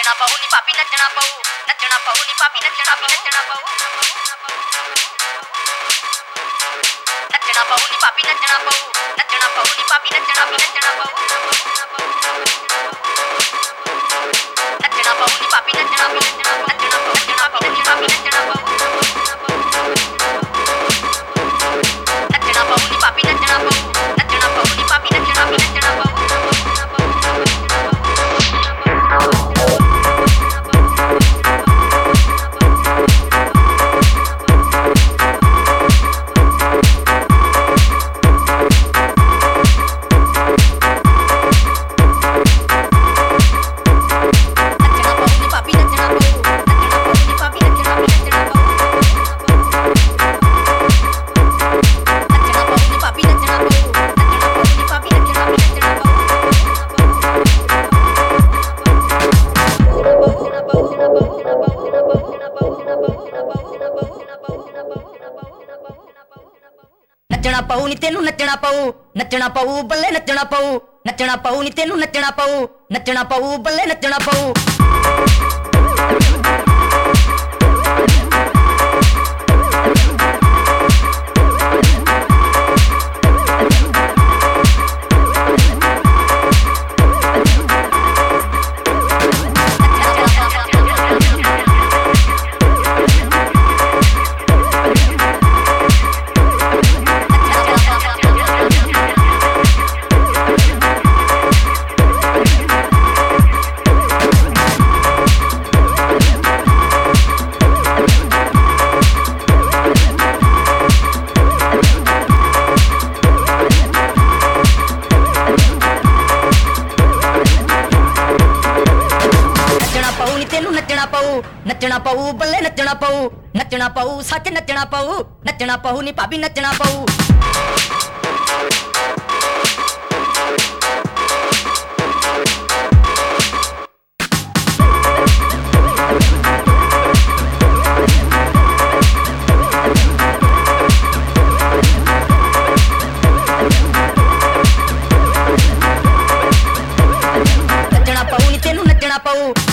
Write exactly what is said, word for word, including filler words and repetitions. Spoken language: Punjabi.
ਨੱਚਣਾ ਪਊ ਨੀ ਪਾਪੀ ਨੱਚਣਾ ਪਊ ਨੱਚਣਾ ਪਊ ਨੀ ਪਾਪੀ ਨੱਚਣਾ ਵੀ ਨੱਚਣਾ ਪਊ ਨੱਚਣਾ ਪਊ ਨੀ ਪਾਪੀ ਨੱਚਣਾ ਪਊ ਨੱਚਣਾ ਪਊ ਨੀ ਪਾਪੀ ਨੱਚਣਾ ਵੀ ਨੱਚਣਾ ਪਊ ਨੱਚਣਾ ਪਊ ਨੀ ਪਾਪੀ ਨੱਚਣਾ ਵੀ ਨੱਚਣਾ ਨੱਚਣਾ ਪਊ ਨੱਚਣਾ ਪਊ ਨੀ ਪਾਪੀ ਨੱਚਣਾ ਪਊ ਨੱਚਣਾ ਪਊ ਨੀ ਪਾਪੀ ਨੱਚਣਾ ਪਊ ਨੱਚਣਾ ਪਊ ਨੀ ਪਾਪੀ ਨੱਚਣਾ ਵੀ ਨੱਚਣਾ ਪਊ ਨੱਚਣਾ ਪਊ ਨੀ ਤੈਨੂੰ ਨੱਚਣਾ ਪਊ ਨੱਚਣਾ ਪਊ ਬੱਲੇ ਨੱਚਣਾ ਪਊ ਨੱਚਣਾ ਪਊ ਨੀ ਤੈਨੂੰ ਨੱਚਣਾ ਪਊ ਨੱਚਣਾ ਪਊ ਬੱਲੇ ਨੱਚਣਾ ਪਊ ਨੱਚਣਾ ਪਊ ਨੱਚਣਾ ਪਊ ਬੱਲੇ ਨੱਚਣਾ ਪਊ ਨੱਚਣਾ ਪਊ ਸੱਚ ਨੱਚਣਾ ਪਊ ਨੱਚਣਾ ਪਊ ਨੀ ਭਾਬੀ ਨੱਚਣਾ ਪਊ ਨੱਚਣਾ ਪਊ ਨੀ ਤੈਨੂੰ ਨੱਚਣਾ ਪਊ